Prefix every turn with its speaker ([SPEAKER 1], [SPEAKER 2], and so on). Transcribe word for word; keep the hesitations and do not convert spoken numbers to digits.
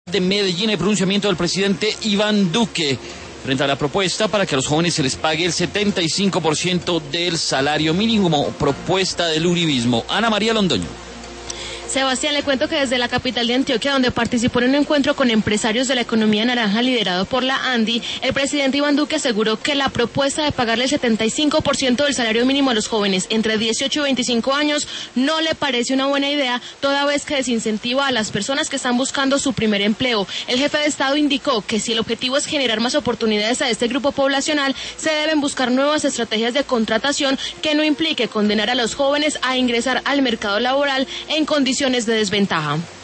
[SPEAKER 1] De Medellín, el pronunciamiento del presidente Iván Duque frente a la propuesta para que a los jóvenes se les pague el setenta y cinco por ciento del salario mínimo, propuesta del uribismo. Ana María Londoño.
[SPEAKER 2] Sebastián, le cuento que desde la capital de Antioquia, donde participó en un encuentro con empresarios de la economía naranja liderado por la ANDI, el presidente Iván Duque aseguró que la propuesta de pagarle el setenta y cinco por ciento del salario mínimo a los jóvenes entre dieciocho y veinticinco años no le parece una buena idea, toda vez que desincentiva a las personas que están buscando su primer empleo. El jefe de Estado indicó que si el objetivo es generar más oportunidades a este grupo poblacional, se deben buscar nuevas estrategias de contratación que no implique condenar a los jóvenes a ingresar al mercado laboral en condiciones de desventaja.